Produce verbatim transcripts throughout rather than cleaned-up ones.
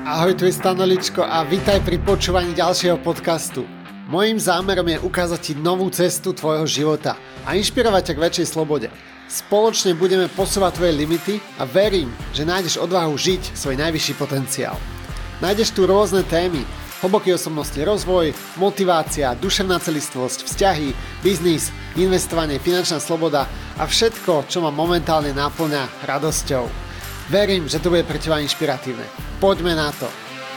Ahoj, tu je Stanoličko a vítaj pri počúvaní ďalšieho podcastu. Mojím zámerom je ukázať ti novú cestu tvojho života a inšpirovať ťa k väčšej slobode. Spoločne budeme posúvať tvoje limity a verím, že nájdeš odvahu žiť svoj najvyšší potenciál. Nájdeš tu rôzne témy, hlboký osobnostný rozvoj, motivácia, duševná celistvosť, vzťahy, biznis, investovanie, finančná sloboda a všetko, čo ma momentálne naplňa radosťou. Verím, že to bude pre teba inšpiratívne. Poďme na to.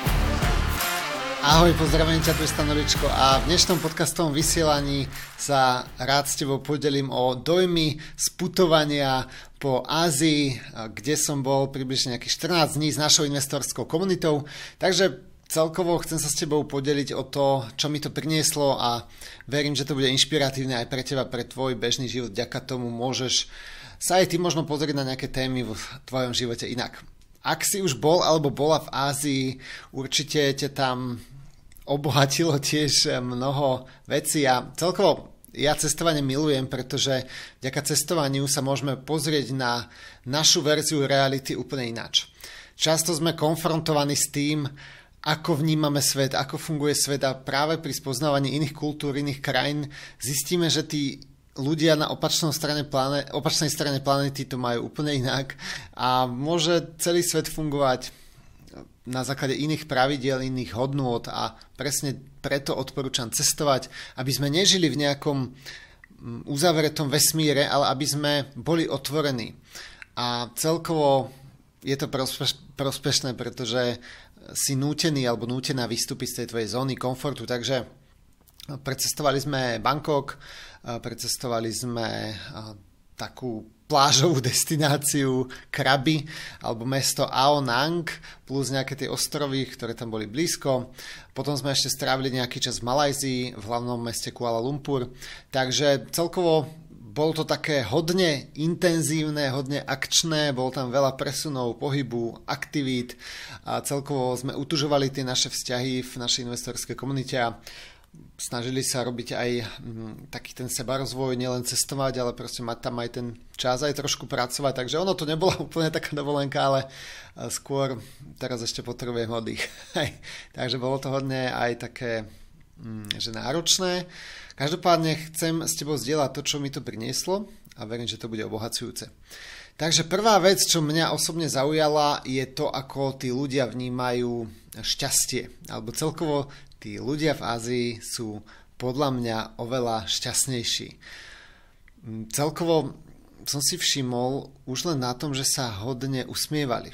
Ahoj, pozdravujem ťa, tu je Stanoličko a v dnešnom podcastovom vysielaní sa rád s tebou podelím o dojmy z putovania po Ázii, kde som bol približne nejakých štrnásť dní s našou investorskou komunitou. Takže celkovo chcem sa s tebou podeliť o to, čo mi to prinieslo a verím, že to bude inšpiratívne aj pre teba, pre tvoj bežný život. Vďaka tomu môžeš sa aj ty možno pozrieť na nejaké témy v tvojom živote inak. Ak si už bol alebo bola v Ázii, určite ťa tam obohatilo tiež mnoho vecí a celkovo ja cestovanie milujem, pretože vďaka cestovaniu sa môžeme pozrieť na našu verziu reality úplne ináč. Často sme konfrontovaní s tým, ako vnímame svet, ako funguje svet a práve pri spoznávaní iných kultúr, iných krajín zistíme, že tí ľudia na opačnej strane, planet, opačnej strane planety to majú úplne inak a môže celý svet fungovať na základe iných pravidiel, iných hodnôt a presne preto odporúčam cestovať, aby sme nežili v nejakom uzavretom vesmíre, ale aby sme boli otvorení. A celkovo je to prospeš, prospešné, pretože si nútený alebo nútená vystúpiť z tej tvojej zóny komfortu, takže precestovali sme Bangkok, precestovali sme takú plážovú destináciu Krabi alebo mesto Ao Nang plus nejaké tie ostrovy, ktoré tam boli blízko. Potom sme ešte strávili nejaký čas v Malajzii, v hlavnom meste Kuala Lumpur. Takže celkovo bolo to také hodne intenzívne, hodne akčné, bolo tam veľa presunov, pohybu, aktivít a celkovo sme utužovali tie naše vzťahy v našej investorskej komunite a snažili sa robiť aj taký ten sebarozvoj, nielen cestovať, ale proste mať tam aj ten čas, aj trošku pracovať, takže ono to nebola úplne taká dovolenka, ale skôr teraz ešte potrebujem oddych. Takže bolo to hodne aj také, že náročné. Každopádne chcem s tebou zdieľať to, čo mi to prinieslo a verím, že to bude obohacujúce. Takže prvá vec, čo mňa osobne zaujala, je to, ako tí ľudia vnímajú šťastie, alebo celkovo tí ľudia v Ázii sú podľa mňa oveľa šťastnejší. Celkovo som si všimol už len na tom, že sa hodne usmievali.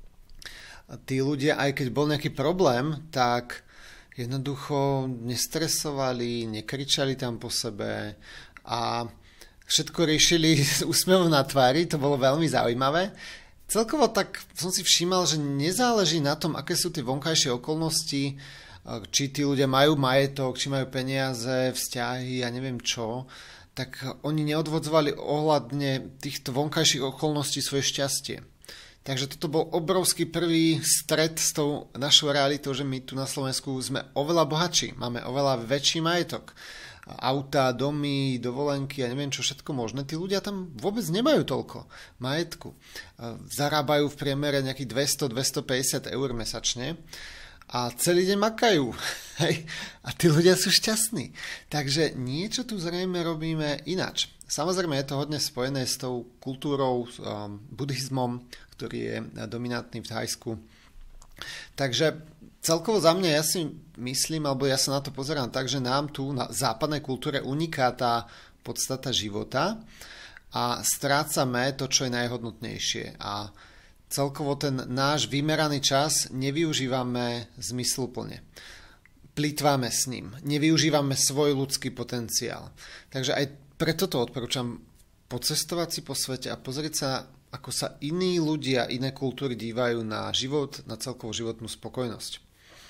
Tí ľudia, aj keď bol nejaký problém, tak jednoducho nestresovali, nekričali tam po sebe a všetko riešili s úsmevom na tvári, to bolo veľmi zaujímavé. Celkovo tak som si všímal, že nezáleží na tom, aké sú tie vonkajšie okolnosti, či tí ľudia majú majetok, či majú peniaze, vzťahy a ja neviem čo, tak oni neodvodzovali ohľadne týchto vonkajších okolností svoje šťastie. Takže toto bol obrovský prvý stret s tou našou realitou, že my tu na Slovensku sme oveľa bohatší, máme oveľa väčší majetok. Auta, domy, dovolenky a neviem čo všetko možné. Tí ľudia tam vôbec nemajú toľko majetku. Zarábajú v priemere nejakých dvesto až dvestopäťdesiat eur mesačne a celý deň makajú. Hej. A tí ľudia sú šťastní. Takže niečo tu zrejme robíme ináč. Samozrejme je to hodne spojené s tou kultúrou, um, buddhizmom, ktorý je dominantný v Thajsku. Takže celkovo za mňa ja si myslím, alebo ja sa na to pozerám tak, že nám tu na západnej kultúre uniká tá podstata života a strácame to, čo je najhodnotnejšie. A celkovo ten náš vymeraný čas nevyužívame zmysluplne. Plýtváme s ním, nevyužívame svoj ľudský potenciál. Takže aj preto to odporúčam pocestovať si po svete a pozrieť sa, ako sa iní ľudia, iné kultúry dívajú na život, na celkovú životnú spokojnosť.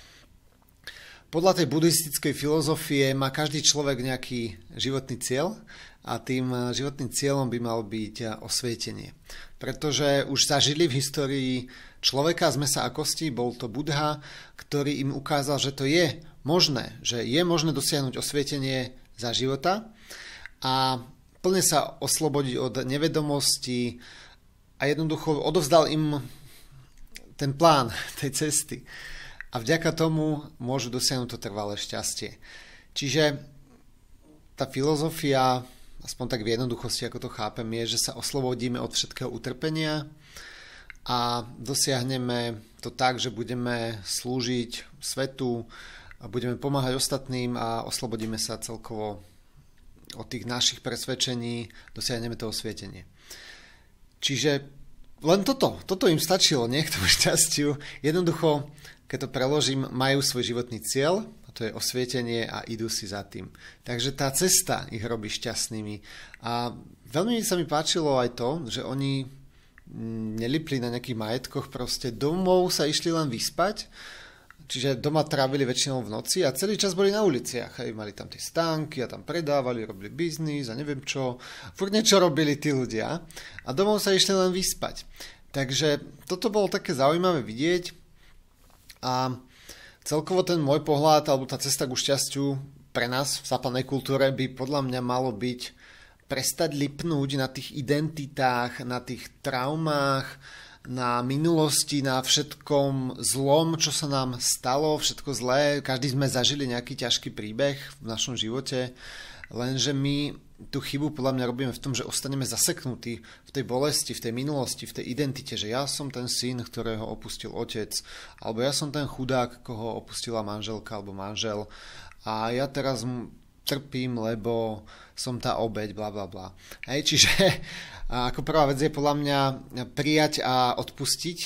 Podľa tej buddhistickej filozofie má každý človek nejaký životný cieľ a tým životným cieľom by mal byť osvietenie. Pretože už zažili v histórii človeka z mesa a kostí, bol to Buddha, ktorý im ukázal, že to je možné, že je možné dosiahnuť osvietenie za života a plne sa oslobodiť od nevedomosti a jednoducho odovzdal im ten plán tej cesty. A vďaka tomu môžu dosiahnuť to trvalé šťastie. Čiže tá filozofia, aspoň tak v jednoduchosti, ako to chápem, je, že sa oslobodíme od všetkého utrpenia a dosiahneme to tak, že budeme slúžiť svetu, a budeme pomáhať ostatným a oslobodíme sa celkovo od tých našich presvedčení, dosiahneme to osvietenie. Čiže len toto, toto im stačilo, nie, k tomu šťastiu. Jednoducho, keď to preložím, majú svoj životný cieľ, a to je osvietenie a idú si za tým. Takže tá cesta ich robí šťastnými. A veľmi sa mi páčilo aj to, že oni nelipli na nejakých majetkoch, proste domov sa išli len vyspať, čiže doma trávili väčšinou v noci a celý čas boli na uliciach. Hej, mali tam tie stánky a tam predávali, robili biznis a neviem čo. Furt niečo robili tí ľudia a domov sa išli len vyspať. Takže toto bolo také zaujímavé vidieť a celkovo ten môj pohľad alebo tá cesta ku šťastiu pre nás v západnej kultúre by podľa mňa malo byť prestať lipnúť na tých identitách, na tých traumách, na minulosti, na všetkom zlom, čo sa nám stalo, všetko zlé. Každý sme zažili nejaký ťažký príbeh v našom živote, lenže my tú chybu podľa mňa robíme v tom, že ostaneme zaseknutí v tej bolesti, v tej minulosti, v tej identite, že ja som ten syn, ktorého opustil otec, alebo ja som ten chudák, koho opustila manželka alebo manžel a ja teraz trpím, lebo som tá obeť, bla bla bla. Hej, čiže ako prvá vec je podľa mňa prijať a odpustiť,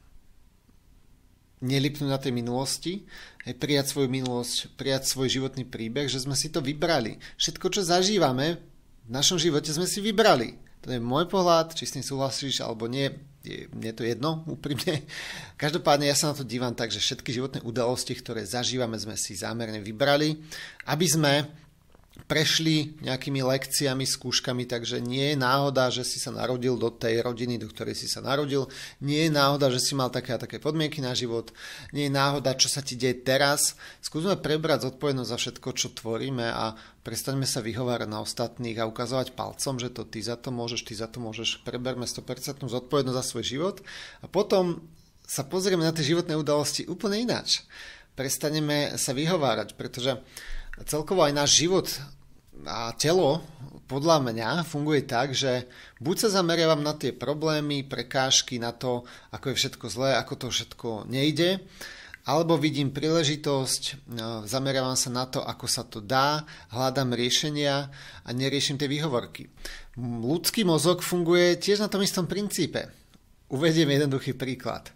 nelipnúť na tej minulosti, hej, prijať svoju minulosť, prijať svoj životný príbeh, že sme si to vybrali. Všetko, čo zažívame v našom živote, sme si vybrali. To je môj pohľad, či s tým súhlasíš alebo nie, je, mne to jedno úprimne. Každopádne ja sa na to dívam tak, že všetky životné udalosti, ktoré zažívame, sme si zámerne vybrali, aby sme prešli nejakými lekciami, skúškami, takže nie je náhoda, že si sa narodil do tej rodiny, do ktorej si sa narodil, nie je náhoda, že si mal také a také podmienky na život, nie je náhoda, čo sa ti deje teraz. Skúsme prebrať zodpovednosť za všetko, čo tvoríme a prestaňme sa vyhovárať na ostatných a ukazovať palcom, že to ty za to môžeš, ty za to môžeš. Preberme sto percent zodpovednosť za svoj život a potom sa pozrieme na tie životné udalosti úplne ináč. Prestaneme sa vyhovárať, pretože celkovo aj náš život a telo podľa mňa funguje tak, že buď sa zameriavam na tie problémy, prekážky, na to, ako je všetko zlé, ako to všetko nejde, alebo vidím príležitosť, zameriavam sa na to, ako sa to dá, hľadám riešenia a neriešim tie výhovorky. Ľudský mozog funguje tiež na tom istom princípe. Uvediem jednoduchý príklad.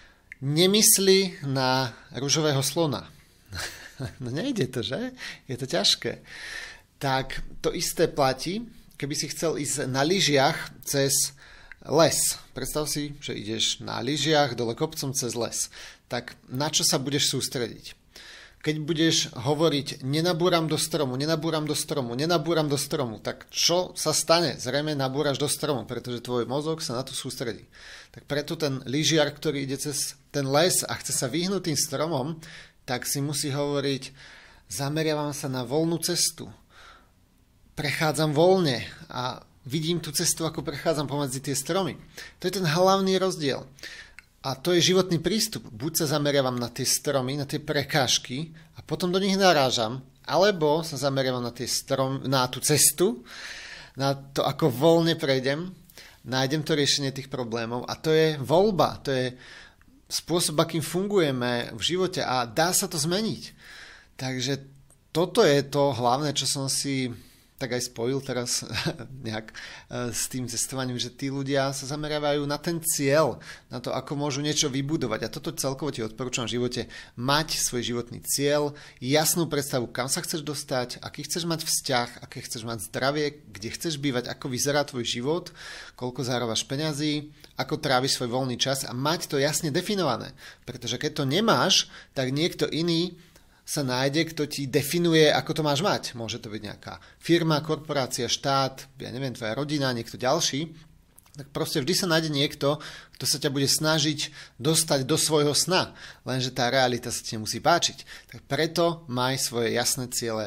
Nemysli na ružového slona. No nejde to, že? Je to ťažké. Tak to isté platí, keby si chcel ísť na lyžiach cez les. Predstav si, že ideš na lyžiach dole kopcom cez les. Tak na čo sa budeš sústrediť? Keď budeš hovoriť nenabúram do stromu, nenabúram do stromu, nenabúram do stromu, tak čo sa stane? Zrejme nabúraš do stromu, pretože tvoj mozog sa na to sústredí. Tak preto ten lyžiar, ktorý ide cez ten les a chce sa vyhnúť tým stromom, tak si musí hovoriť, zameriavam sa na voľnú cestu. Prechádzam voľne a vidím tú cestu, ako prechádzam pomedzi tie stromy. To je ten hlavný rozdiel. A to je životný prístup. Buď sa zameriavam na tie stromy, na tie prekážky a potom do nich narážam, alebo sa zameriavam na, tie strom, na tú cestu, na to, ako voľne prejdem, nájdem to riešenie tých problémov a to je voľba, to je spôsob, akým fungujeme v živote a dá sa to zmeniť. Takže toto je to hlavné, čo som si tak aj spojil teraz nejak s tým cestovaním, že tí ľudia sa zameriavajú na ten cieľ, na to, ako môžu niečo vybudovať. A toto celkovo ti odporúčam v živote mať svoj životný cieľ, jasnú predstavu, kam sa chceš dostať, aký chceš mať vzťah, aké chceš mať zdravie, kde chceš bývať, ako vyzerá tvoj život, koľko zarábaš peňazí, ako tráviš svoj voľný čas a mať to jasne definované. Pretože keď to nemáš, tak niekto iný sa nájde, kto ti definuje, ako to máš mať. Môže to byť nejaká firma, korporácia, štát, ja neviem, tvoja rodina, niekto ďalší. Tak proste vždy sa nájde niekto, kto sa ťa bude snažiť dostať do svojho sna. Lenže tá realita sa ti nemusí páčiť. Tak preto maj svoje jasné ciele,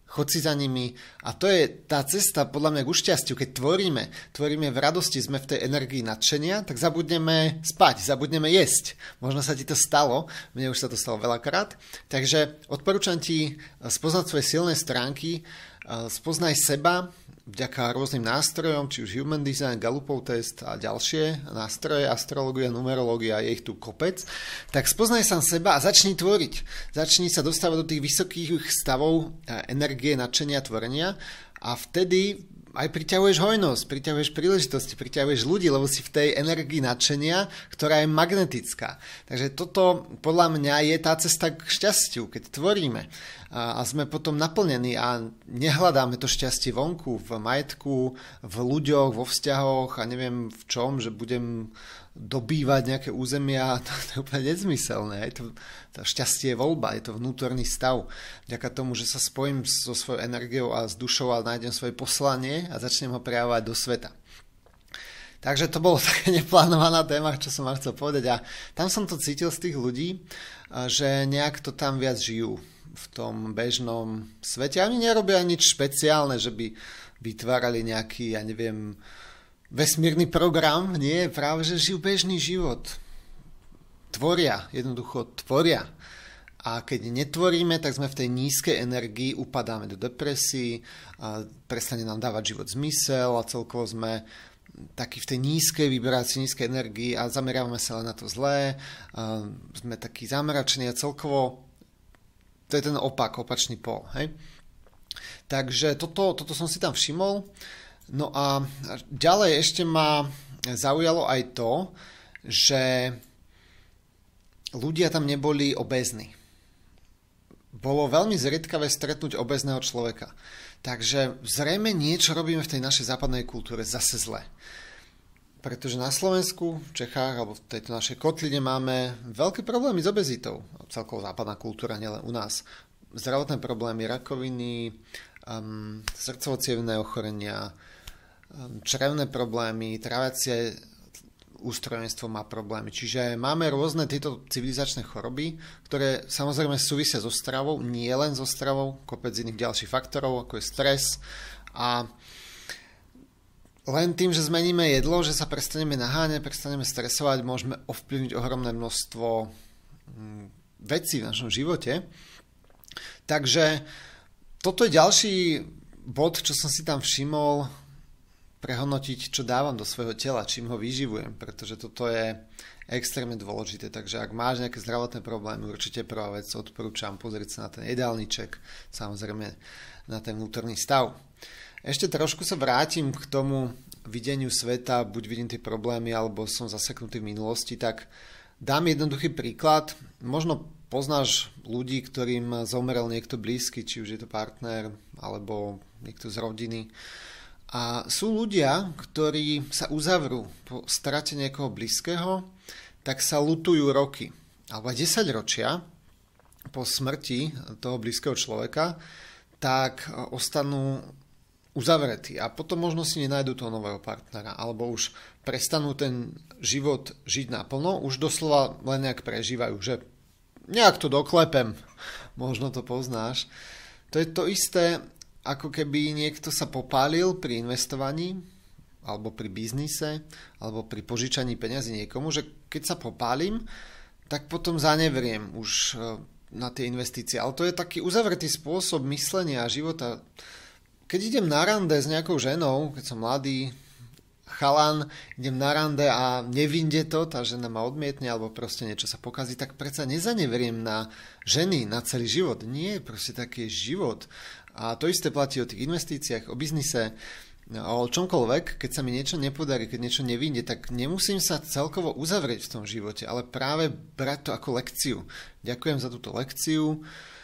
Chod si za nimi a to je tá cesta podľa mňa k šťastiu. Keď tvoríme, tvoríme v radosti, sme v tej energii nadšenia, tak zabudneme spať, zabudneme jesť. Možno sa ti to stalo, mne už sa to stalo veľakrát. Takže odporúčam ti spoznať svoje silné stránky, spoznaj seba vďaka rôznym nástrojom, či už Human Design, Gallupov test a ďalšie nástroje, astrológia, numerológia, je ich tu kopec. Tak spoznaj sám seba a začni tvoriť. Začni sa dostávať do tých vysokých stavov energie, nadšenia, tvorenia a vtedy aj priťahuješ hojnosť, priťahuješ príležitosti, priťahuješ ľudí, lebo si v tej energii nadšenia, ktorá je magnetická. Takže toto podľa mňa je tá cesta k šťastiu, keď tvoríme a, a sme potom naplnení a nehľadáme to šťastie vonku, v majetku, v ľuďoch, vo vzťahoch a neviem v čom, že budem dobývať nejaké územia, to, to je úplne nezmyselné. Je to, to šťastie je voľba, je to vnútorný stav. Vďaka tomu, že sa spojím so svojou energiou a s dušou a nájdem svoje poslanie a začnem ho prejavovať do sveta. Takže to bolo také neplánovaná téma, čo som vám chcel povedať a tam som to cítil z tých ľudí, že nejak to tam viac žijú v tom bežnom svete. Ani nerobia nič špeciálne, že by vytvárali nejaký, ja neviem, vesmírny program, nie, práve že žijú bežný život. Tvoria, jednoducho tvoria. A keď netvoríme, tak sme v tej nízkej energii, upadáme do depresí, a prestane nám dávať život zmysel a celkovo sme takí v tej nízkej vibrácii, nízkej energii a zameriavame sa len na to zlé. A sme takí zamračení a celkovo to je ten opak, opačný pól. Hej? Takže toto, toto som si tam všimol. No a ďalej ešte ma zaujalo aj to, že ľudia tam neboli obézni. Bolo veľmi zriedkavé stretnúť obézneho človeka. Takže zrejme niečo robíme v tej našej západnej kultúre zase zle. Pretože na Slovensku, v Čechách alebo v tejto našej kotline máme veľké problémy s obezitou. Celkovo západná kultúra, nielen u nás. Zdravotné problémy, rakoviny, um, srdcovo-cievne ochorenia, črevné problémy, tráviacie ústrojenstvo má problémy. Čiže máme rôzne tieto civilizačné choroby, ktoré samozrejme súvisia so stravou, nie len so stravou, kopec iných ďalších faktorov, ako je stres. A len tým, že zmeníme jedlo, že sa prestaneme naháňať, prestaneme stresovať, môžeme ovplyvniť ohromné množstvo vecí v našom živote. Takže toto je ďalší bod, čo som si tam všimol, prehodnotiť, čo dávam do svojho tela, čím ho vyživujem, pretože toto je extrémne dôležité. Takže ak máš nejaké zdravotné problémy, určite prvá vec, odporúčam pozrieť sa na ten jedálniček, samozrejme na ten vnútorný stav. Ešte trošku sa vrátim k tomu videniu sveta, buď vidím tie problémy, alebo som zaseknutý v minulosti, tak dám jednoduchý príklad. Možno poznáš ľudí, ktorým zomrel niekto blízky, či už je to partner, alebo niekto z rodiny. A sú ľudia, ktorí sa uzavrú po strate niekoho blízkeho, tak sa lutujú roky, alebo desať ročia po smrti toho blízkeho človeka, tak ostanú uzavretí a potom možno si nenájdu toho nového partnera, alebo už prestanú ten život žiť naplno, už doslova len nejak prežívajú, že nejak to doklepem, možno to poznáš. To je to isté, ako keby niekto sa popálil pri investovaní, alebo pri biznise, alebo pri požičaní peňazí niekomu, že keď sa popálim, tak potom zanevriem už na tie investície. Ale to je taký uzavretý spôsob myslenia a života. Keď idem na rande s nejakou ženou, keď som mladý chalan, idem na rande a nevinde to, tá žena ma odmietne, alebo proste niečo sa pokazí, tak predsa nezanevriem na ženy, na celý život. Nie, proste taký život. A to isté platí o tých investíciách, o biznise, o čomkoľvek. Keď sa mi niečo nepodarí, keď niečo nevyjde, tak nemusím sa celkovo uzavrieť v tom živote, ale práve brať to ako lekciu. Ďakujem za túto lekciu.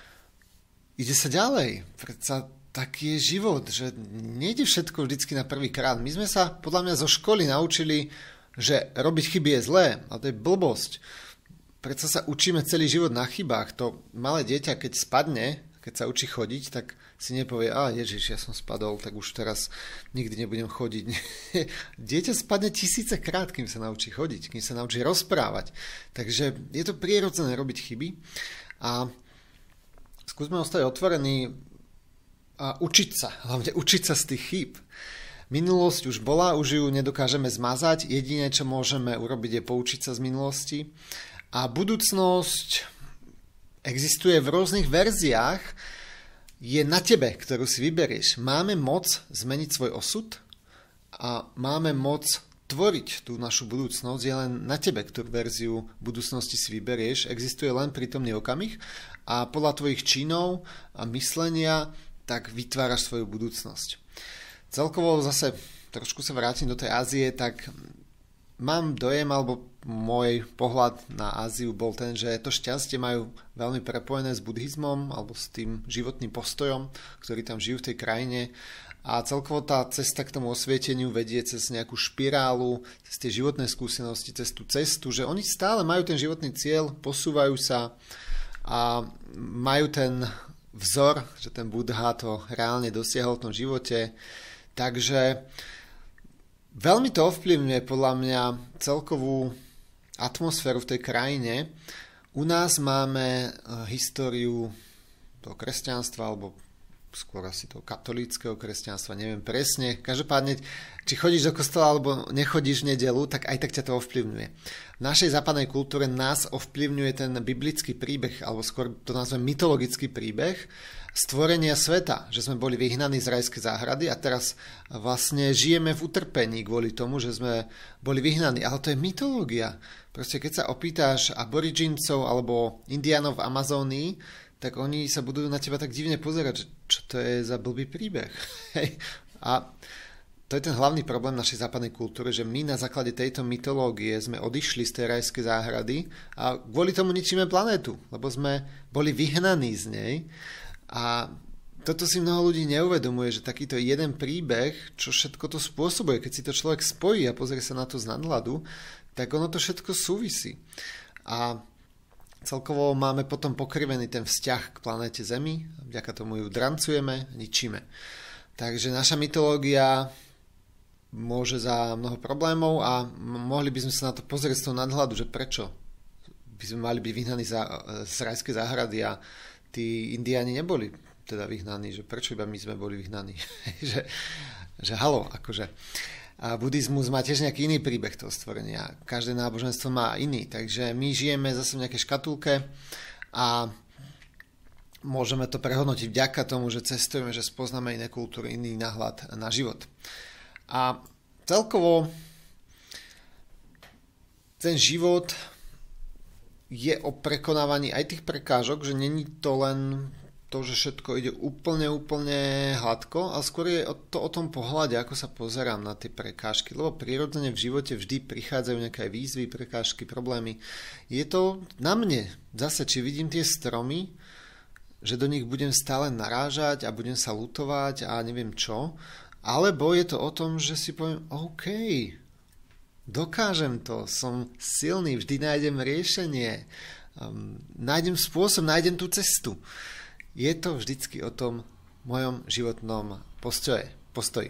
Ide sa ďalej. Predsa taký je život, že nejde všetko vždycky na prvý krát. My sme sa podľa mňa zo školy naučili, že robiť chyby je zlé, ale to je blbosť. Predsa sa učíme celý život na chybách. To malé dieťa, keď spadne, keď sa učí chodiť, tak si nepovie, a ježiš, ja som spadol, tak už teraz nikdy nebudem chodiť. Dieťa spadne tisíce krát, kým sa naučí chodiť, kým sa naučí rozprávať. Takže je to prirodzené robiť chyby a skúsme ostať otvorení. a učiť sa, hlavne učiť sa z tých chýb. Minulosť už bola, už ju nedokážeme zmazať, jediné, čo môžeme urobiť, je poučiť sa z minulosti. A budúcnosť existuje v rôznych verziách, je na tebe, ktorú si vyberieš. Máme moc zmeniť svoj osud a máme moc tvoriť tú našu budúcnosť, je len na tebe, ktorú verziu budúcnosti si vyberieš. Existuje len prítomný okamih a podľa tvojich činov a myslenia tak vytváraš svoju budúcnosť. Celkovo zase trošku sa vrátim do tej Ázie, tak mám dojem, alebo môj pohľad na Áziu bol ten, že to šťastie majú veľmi prepojené s buddhizmom alebo s tým životným postojom, ktorý tam žijú v tej krajine. A celkovo tá cesta k tomu osvieteniu vedie cez nejakú špirálu, cez tie životné skúsenosti, cez tú cestu, že oni stále majú ten životný cieľ, posúvajú sa a majú ten vzor, že ten Buddha to reálne dosiahol v tom živote. Takže veľmi to ovplyvňuje podľa mňa celkovú atmosféru v tej krajine. U nás máme históriu toho kresťanstva, alebo skôr asi toho katolíckeho kresťanstva, neviem presne. Každopádne, či chodíš do kostola alebo nechodíš v nedelu, tak aj tak ťa to ovplyvňuje. V našej západnej kultúre nás ovplyvňuje ten biblický príbeh, alebo skôr to nazvem mytologický príbeh stvorenia sveta, že sme boli vyhnaní z rajskej záhrady a teraz vlastne žijeme v utrpení kvôli tomu, že sme boli vyhnaní. Ale to je mytológia. Proste keď sa opýtáš aborigincov alebo indiánov v Amazónii, tak oni sa budú na teba tak divne pozerať, že čo to je za blbý príbeh. A to je ten hlavný problém našej západnej kultúry, že my na základe tejto mytológie sme odišli z tej rajskej záhrady a kvôli tomu ničíme planétu, lebo sme boli vyhnaní z nej. A toto si mnoho ľudí neuvedomuje, že takýto jeden príbeh, čo všetko to spôsobuje, keď si to človek spojí a pozrie sa na to z nadhľadu, tak ono to všetko súvisí. A celkovo máme potom pokrivený ten vzťah k planéte Zemi, vďaka tomu ju drancujeme, ničíme. Takže naša mytológia môže za mnoho problémov a mohli by sme sa na to pozrieť z toho nadhľadu, že prečo by sme mali byť vyhnaní z rajskej záhrady a tí indiáni neboli teda vyhnaní, že prečo iba my sme boli vyhnaní. že, že halo, akože. A buddhizmus má tiež nejaký iný príbeh toho stvorenia. Každé náboženstvo má iný, takže my žijeme zase v nejakej škatulke a môžeme to prehodnotiť vďaka tomu, že cestujeme, že spoznáme iné kultúry, iný náhľad na život. A celkovo ten život je o prekonávaní aj tých prekážok, že není to len to, že všetko ide úplne, úplne hladko, ale skôr je to o tom pohľade, ako sa pozerám na tie prekážky, lebo prirodzene v živote vždy prichádzajú nejaké výzvy, prekážky, problémy. Je to na mne, zase, či vidím tie stromy, že do nich budem stále narážať a budem sa lutovať a neviem čo, alebo je to o tom, že si poviem, OK, dokážem to, som silný, vždy nájdem riešenie, um, nájdem spôsob, nájdem tú cestu. Je to vždycky o tom mojom životnom postoje, postoji.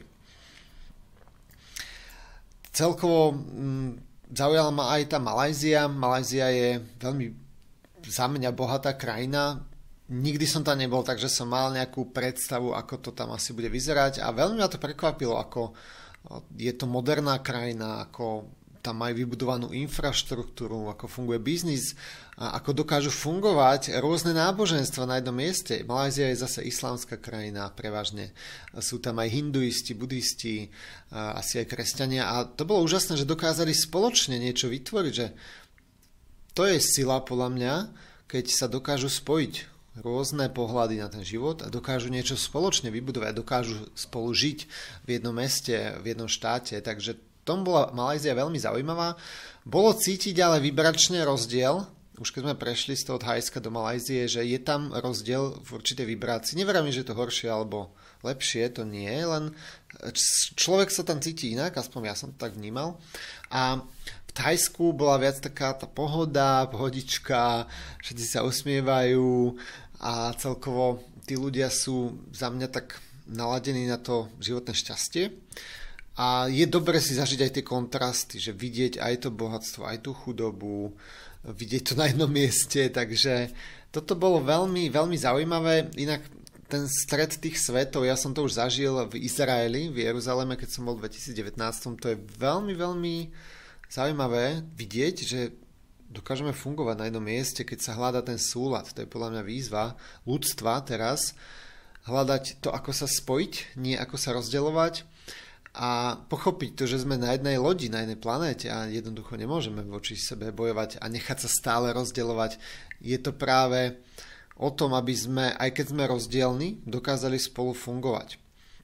Celkovo m, zaujala ma aj tá Malajzia. Malajzia je veľmi za mňa bohatá krajina. Nikdy som tam nebol, takže som mal nejakú predstavu, ako to tam asi bude vyzerať a veľmi ma to prekvapilo, ako je to moderná krajina, ako tam majú vybudovanú infraštruktúru, ako funguje biznis, a ako dokážu fungovať rôzne náboženstva na jednom mieste. Malajzia je zase islamská krajina, prevažne. Sú tam aj hinduisti, buddhisti, asi aj kresťania. A to bolo úžasné, že dokázali spoločne niečo vytvoriť, že to je sila podľa mňa, keď sa dokážu spojiť rôzne pohľady na ten život a dokážu niečo spoločne vybudovať, dokážu spolu žiť v jednom meste, v jednom štáte. Takže tom bola Malajzia veľmi zaujímavá. Bolo cítiť ale vybračne rozdiel, už keď sme prešli z toho Thajska do Malajzie, že je tam rozdiel v určitej vibrácii. Neverím, že je to horšie alebo lepšie, to nie, len človek sa tam cíti inak, aspoň ja som to tak vnímal. A v Thajsku bola viac taká tá pohoda, pohodička, všetci sa usmievajú a celkovo tí ľudia sú za mňa tak naladení na to životné šťastie. A je dobre si zažiť aj tie kontrasty, že vidieť aj to bohatstvo, aj tú chudobu, vidieť to na jednom mieste, takže toto bolo veľmi, veľmi zaujímavé. Inak ten stred tých svetov, ja som to už zažil v Izraeli, v Jeruzaleme, keď som bol v dvetisíc devätnásť. To je veľmi, veľmi zaujímavé vidieť, že dokážeme fungovať na jednom mieste, keď sa hľadá ten súlad. To je podľa mňa výzva ľudstva teraz, hľadať to, ako sa spojiť, nie ako sa rozdeľovať a pochopiť to, že sme na jednej lodi, na jednej planéte a jednoducho nemôžeme voči sebe bojovať a nechať sa stále rozdeľovať. Je to práve o tom, aby sme, aj keď sme rozdielni, dokázali spolu fungovať.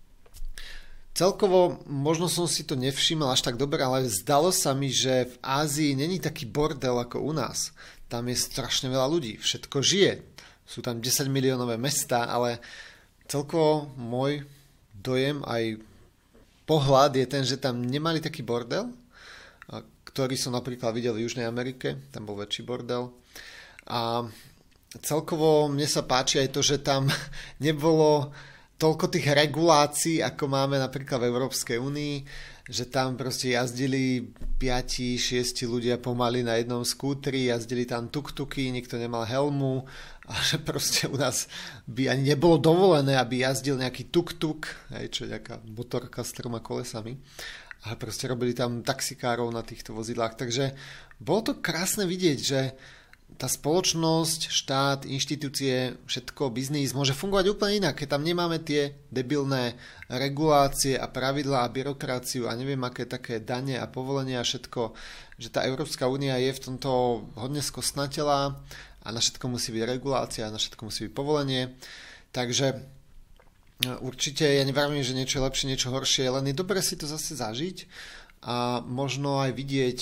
Celkovo, možno som si to nevšimol až tak dobre, ale zdalo sa mi, že v Ázii není taký bordel ako u nás. Tam je strašne veľa ľudí, všetko žije. Sú tam desať miliónové mestá, ale celkovo môj dojem aj pohľad je ten, že tam nemali taký bordel, ktorý som napríklad videl v Južnej Amerike, tam bol väčší bordel. A celkovo mne sa páči aj to, že tam nebolo toľko tých regulácií, ako máme napríklad v Európskej únii, že tam proste jazdili päť šesť ľudia pomaly na jednom skútri, jazdili tam tuk-tuky, nikto nemal helmu a že proste u nás by ani nebolo dovolené, aby jazdil nejaký tuk-tuk, čo je nejaká motorka s troma kolesami. A proste robili tam taxikárov na týchto vozidlách. Takže bolo to krásne vidieť, že tá spoločnosť, štát, inštitúcie, všetko, biznis môže fungovať úplne inak, keď tam nemáme tie debilné regulácie a pravidlá a byrokraciu a neviem aké také dane a povolenia a všetko, že tá Európska únia je v tomto hodne skosnatelá a na všetko musí byť regulácia a na všetko musí byť povolenie. Takže určite ja nevravím, že niečo je lepšie, niečo horšie, len je dobré si to zase zažiť a možno aj vidieť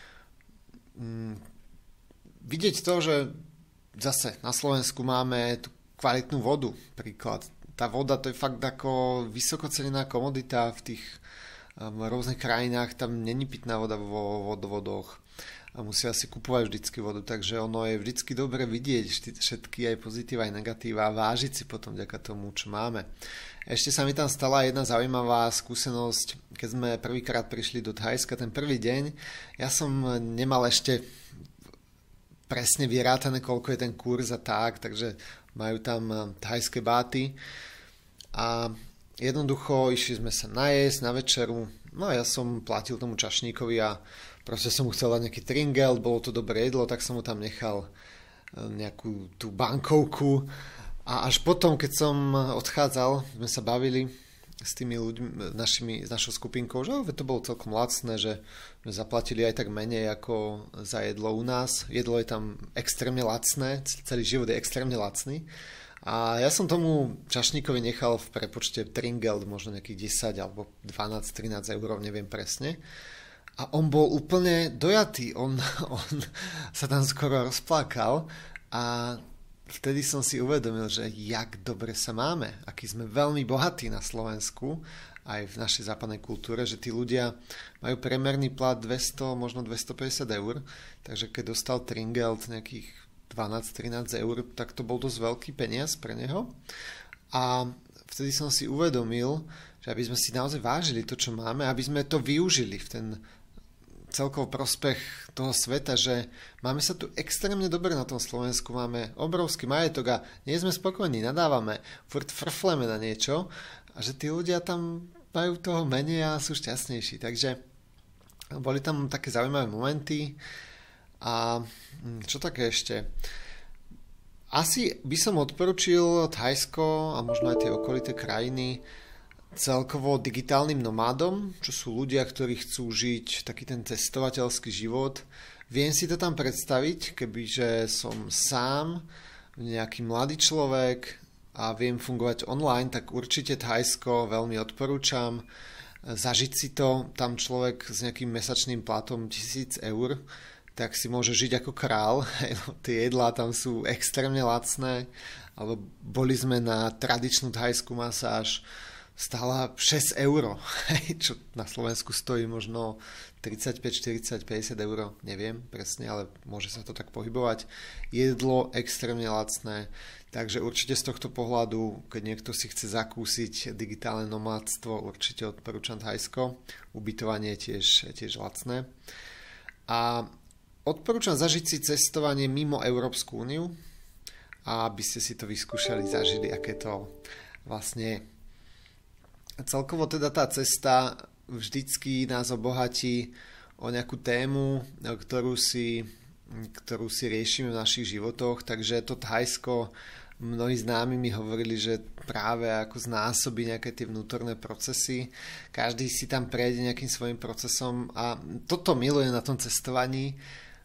mm, vidieť to, že zase na Slovensku máme tú kvalitnú vodu, príklad. Tá voda to je fakt ako vysokocenená komodita v tých um, rôznych krajinách, tam není pitná voda vo vodovodoch a musia si kupovať vždycky vodu, takže ono je vždycky dobre vidieť všetky aj pozitíva, aj negatíva a vážiť si potom vďaka tomu, čo máme. Ešte sa mi tam stala jedna zaujímavá skúsenosť, keď sme prvýkrát prišli do Thajska, ten prvý deň, ja som nemal ešte presne vyrátané, koľko je ten kurz a tak, takže majú tam thajské báty a jednoducho išli sme sa najesť na večeru, no a ja som platil tomu čašníkovi a proste som mu chcel dať nejaký tringel, bolo to dobré jedlo, tak som mu tam nechal nejakú tú bankovku a až potom, keď som odchádzal, sme sa bavili s tými ľuďmi, našimi, s našou skupinkou, že to bolo celkom lacné, že sme zaplatili aj tak menej ako za jedlo u nás. Jedlo je tam extrémne lacné, celý život je extrémne lacný. A ja som tomu čašníkovi nechal v prepočte tringel možno nejakých desať alebo dvanásť trinásť eur, neviem presne. A on bol úplne dojatý, on, on sa tam skoro rozplakal a vtedy som si uvedomil, že jak dobre sa máme, aký sme veľmi bohatí na Slovensku, aj v našej západnej kultúre, že tí ľudia majú priemerný plat dvesto, možno dvestopäťdesiat eur, takže keď dostal tringelt nejakých dvanásť trinásť eur, tak to bol dosť veľký peniaz pre neho. A vtedy som si uvedomil, že aby sme si naozaj vážili to, čo máme, aby sme to využili v ten celkov prospech toho sveta, že máme sa tu extrémne dobre na tom Slovensku, máme obrovský majetok a nie sme spokojní, nadávame, furt frfleme na niečo a že tí ľudia tam majú toho menej a sú šťastnejší. Takže boli tam také zaujímavé momenty a čo také ešte? Asi by som odporučil Thajsko a možno aj tie okolité krajiny celkovo digitálnym nomádom, čo sú ľudia, ktorí chcú žiť taký ten cestovateľský život. Viem si to tam predstaviť, kebyže som sám, nejaký mladý človek a viem fungovať online, tak určite Thajsko veľmi odporúčam. Zažiť si to, tam človek s nejakým mesačným platom tisíc eur, tak si môže žiť ako král. Tie jedlá tam sú extrémne lacné, alebo boli sme na tradičnú thajskú masáž, stála šesť eur, čo na Slovensku stojí možno tridsaťpäť, štyridsať, päťdesiat eur, neviem presne, ale môže sa to tak pohybovať. Jedlo extrémne lacné, takže určite z tohto pohľadu, keď niekto si chce zakúsiť digitálne nomádstvo, určite odporúčam Thajsko. Ubytovanie je tiež, tiež lacné. A odporúčam zažiť si cestovanie mimo Európsku úniu. a aby ste si to vyskúšali, zažili, aké to vlastne je. Celkovo teda tá cesta vždycky nás obohatí o nejakú tému, ktorú si, ktorú si riešime v našich životoch, takže to Thajsko, mnohí známi mi hovorili, že práve ako znásobí nejaké tie vnútorné procesy, každý si tam prejde nejakým svojim procesom a toto miluje na tom cestovaní,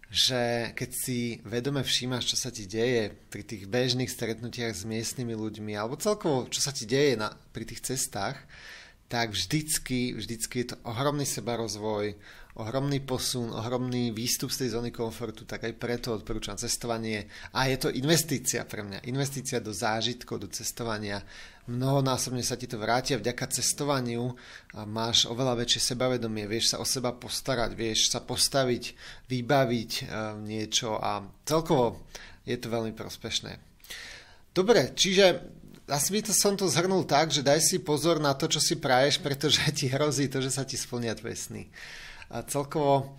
že keď si vedome všímaš, čo sa ti deje pri tých bežných stretnutiach s miestnymi ľuďmi alebo celkovo, čo sa ti deje na, pri tých cestách, tak vždycky, vždycky je to ohromný sebarozvoj, ohromný posun, ohromný výstup z tej zóny komfortu, tak aj preto odporúčam cestovanie a je to investícia pre mňa, investícia do zážitkov, do cestovania. Mnohonásobne sa ti to vráti a vďaka cestovaniu máš oveľa väčšie sebavedomie, vieš sa o seba postarať, vieš sa postaviť, vybaviť e, niečo a celkovo je to veľmi prospešné. Dobre, čiže asi by to som to zhrnul tak, že daj si pozor na to, čo si praješ, pretože ti hrozí to, že sa ti splnia tvoje sny. A celkovo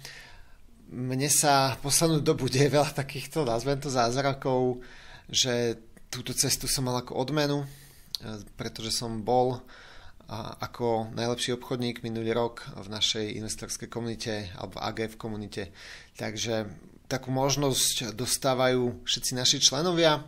mne sa poslednú dobu deje veľa takýchto, nazvem to zázrakov, že túto cestu som mal ako odmenu, pretože som bol ako najlepší obchodník minulý rok v našej investorskej komunite alebo á gé ef komunite. Takže takú možnosť dostávajú všetci naši členovia,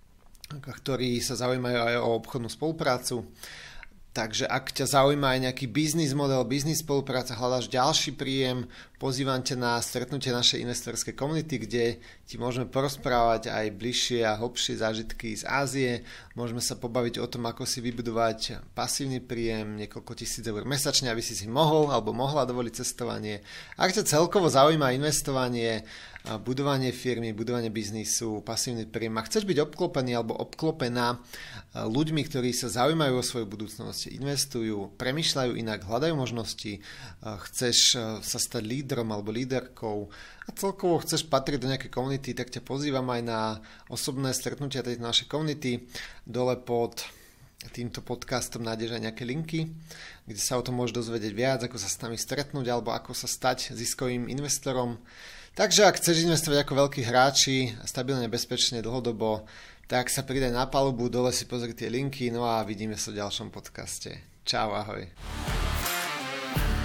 ktorí sa zaujímajú aj o obchodnú spoluprácu. Takže ak ťa zaujíma aj nejaký biznis model, biznis spolupráca, hľadáš ďalší príjem, pozývam ťa na stretnutie našej investorskej komunity, kde ti môžeme porozprávať aj bližšie a hlbšie zážitky z Ázie. Môžeme sa pobaviť o tom, ako si vybudovať pasívny príjem, niekoľko tisíc eur mesačne, aby si si mohol alebo mohla dovoliť cestovanie. Ak ťa celkovo zaujíma investovanie, budovanie firmy, budovanie biznisu, pasívny príjem a chceš byť obklopený alebo obklopená ľuďmi, ktorí sa zaujímajú o svoju budúcnosť, investujú, premýšľajú inak, hľadajú možnosti, chceš sa stať lídrom alebo líderkou a celkovo chceš patriť do nejakej komunity, tak ťa pozývam aj na osobné stretnutia tejto našej komunity. Dole pod týmto podcastom nájdeš aj nejaké linky, kde sa o tom môžeš dozvedieť viac, ako sa s nami stretnúť alebo ako sa stať ziskovým investorom. Takže ak chceš investovať ako veľkí hráči, stabilne, bezpečne, dlhodobo, tak sa pridaj na palubu, dole si pozri tie linky, no a vidíme sa v ďalšom podcaste. Čau, ahoj.